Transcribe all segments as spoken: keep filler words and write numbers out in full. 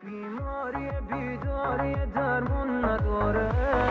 بیماری بیداری درمون نداره.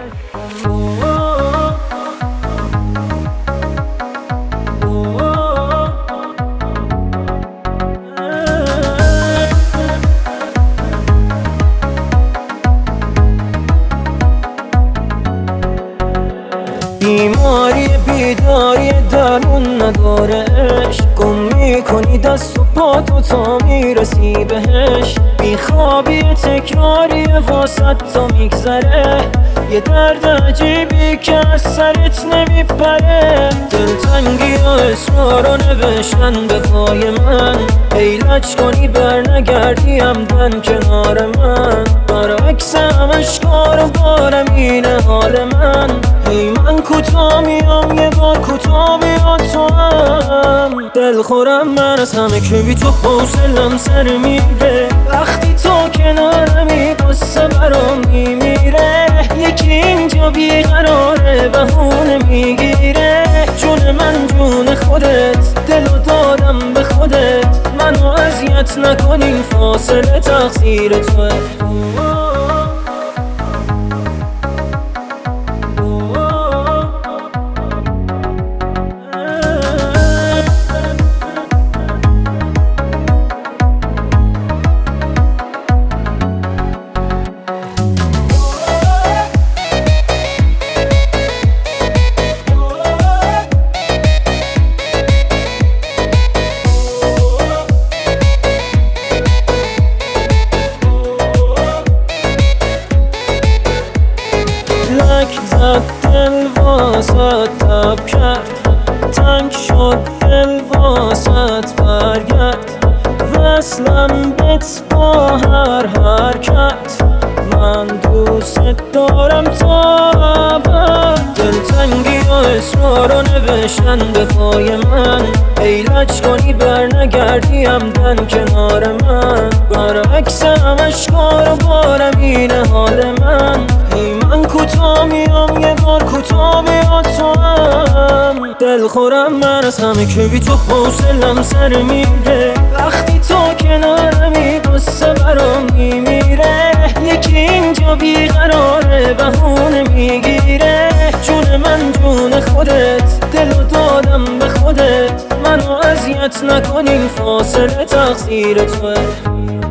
بیماری بیداری درمون نداره. گم میکنی دست و پا تو تا میرسی بهش. بیخوابی تکراری واسط تا میگذره. یه درد عجیبی که از سرت نمیپره. دلتنگی و اسمارو نوشتن به پای من. ایلج کنی بر نگردی همدن کنار من. برعکس همش کار و بارم اینه حال من. هی من کوتا میام یه بار کوتا بیا تو هم. دلخورم من از همه که بی تو حوصلم سر میره. وقتی تو کنارمی قصه برام میمیره. یکی اینجا بیقراره بهونه میگیره. جون من جون خودت دلو دادم به خودت. منو اذیت نکنی فاصله تقصیر توه. لک زد دل واسط تب کرد. تنگ شد دل واسط برگرد. وصلم بت با هر حرکت. من دوست دارم تا ابد. دلتنگی و اسمارو نوشتن به پای من. ایلج کنی بر نگردی همدن کنار من. برعکس همش کار و بارم اینه حال من. هی من کوتا میام یه بار کوتا بیا تو هم. دلخورم من از همه که بی تو حوصلم سر میره. وقتی تو کنارمی قصه برام میمیره. یکی اینجا بیقراره بهونه میگیره. جون من جون خودت دلو دادم به خودت. منو اذیت نکنی فاصله تقصیر توه.